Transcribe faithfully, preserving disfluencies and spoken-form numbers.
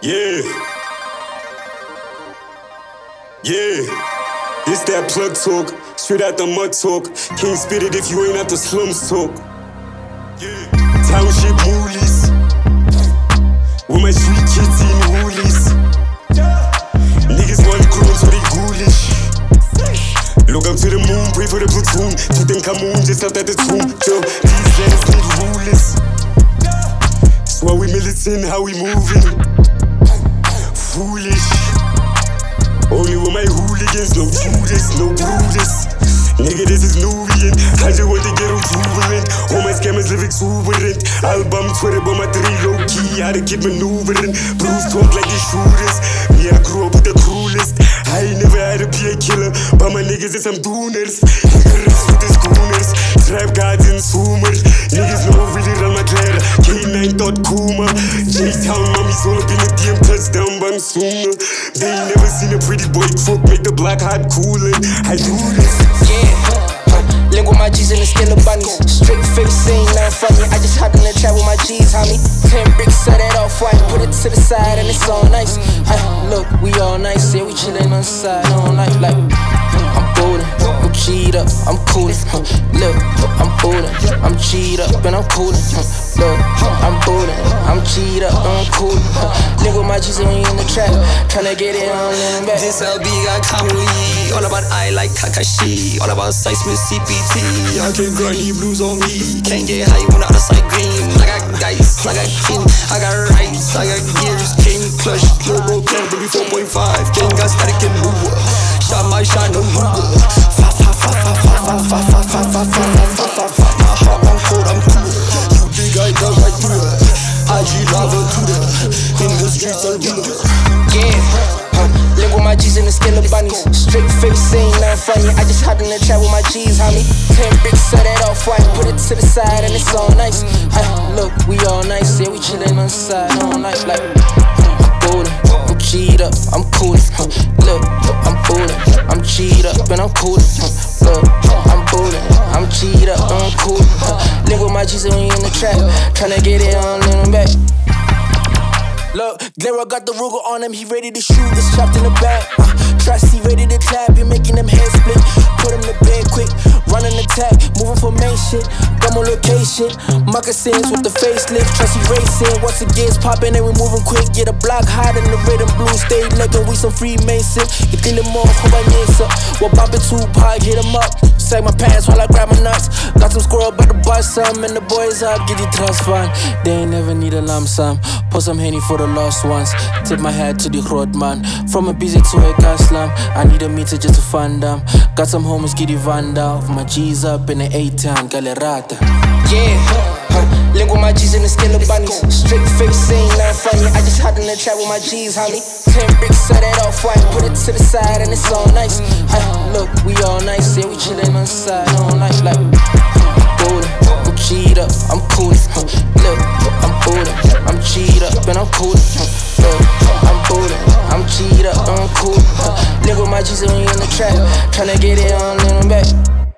Yeah. Yeah. This that plug talk, straight out the mud talk. Can't spit it if you ain't at the slums talk. Yeah. Township moolies. With my street kids in woolies. Niggas want clones so they ghoulish. Look up to the moon, pray for the platoon. Tutankhamun just left at the tomb. Yo, these lands need rulers. That's why we militant, how we moving. Foolish. Only with my hooligans, no Judas, no Brutus. Nigga, this is Nubian. I just want to get jubilant. All my scammers live exuberant. Album Twitter, but my three low key. How to keep maneuvering. Bruce talk like the shooters. Me, I grew up with the cruelest. I ain't never had to be a killer, but my niggas is some dooners. Niggas with the schooners. Trap gods and zoomers. Niggas know really run my glare. K nine dot Kuma. J-Town mommies all up in the D M touchdown bang sooner. They ain't never seen a pretty boy crook make the black hot coolin'. I do this. Yeah. Link with my G's in the skin of bunnies. Straight face, ain't nothing funny. I just hopped in the trap with my G's, homie. Ten bricks, set it off white. Put it to the side and it's all nice. Hey, look, we all nice. Yeah, we chillin' on the side all night. Like, I'm bootin', I'm G'd up, I'm coolin'. Huh. Look, I'm bootin', I'm G'd up and I'm coolin'. Huh. Look, I'm bootin', I'm G'd up and I'm coolin'. Huh. Link with my G's when you in the trap. Tryna get it on in back. This L B got Kamui. All about I like Kakashi. All about seismic C P T. I can grind he blues on me. Can't get high without a sight green. I got dice, I got king, I got rights, I got gears, king, clutch, low bro, can't be four point five. King got static and move. Shot my shot, no move. Fa fa fa fa fa fa fa fa fa fa fa fa fa. My heart on cold, I'm cool. You big guy got right through it. I G lava to the in the streets of Rila. Yeah. Link with my G's in the skin of bunnies. Straight face, ain't nothing funny. I just hopped in the trap with my G's, homie. Ten bricks, set it off white. Put it to the side and it's all nice. Hey, look, we all nice. Yeah, we chillin' on the side all night. Like, I'm bootin', I'm G'd up, I'm coolin'. Huh. Look, I'm bootin', I'm G'd up and I'm coolin'. Huh. Look, I'm bootin', I'm G'd up and I'm coolin'. Huh. Link with my G's when you in the trap. Tryna get it on in the back. Look, Glera got the Ruger on him, he ready to shoot, it's trapped in the back. Uh, Trusty ready to tap, you making them heads split. Put him to bed quick, running attack, moving formation, got more location. Moccasins with the facelift, Trusty racing. Once it gets popping and we moving quick, get a block hot in the red and blue. Stay looking, we some Freemason. Get in the more, kubanyesa. We'll pop it Tupac, hit him up. Sag my pants while I grab my nuts. Got some squirrel by the bus, some and the boys up, get the trust fund. They ain't never need a lump sum. Pour some Henny for the lost ones. Tip my hat to the road man. From a busy to a gas slum. I need a meter just to fund them. Got some homies, get the van down. My G's up in the A-town, Galerata. Yeah, huh. Link with my G's in the skin of bunnies. Straight face, ain't nothing funny. I just hopped in the trap with my G's, homie. Ten bricks, set it off white. Put it to the side and it's all nice. Hey, look, we all nice. Yeah, we chillin' on the side all night. Like, I'm bootin', I'm G'd up, I'm coolin'. Huh. Look, I'm bootin', I'm G'd up and I'm coolin'. Huh. Look, I'm bootin', I'm G'd up and I'm coolin'. Huh. Link with my G's when you in the trap. Tryna get it on in the back.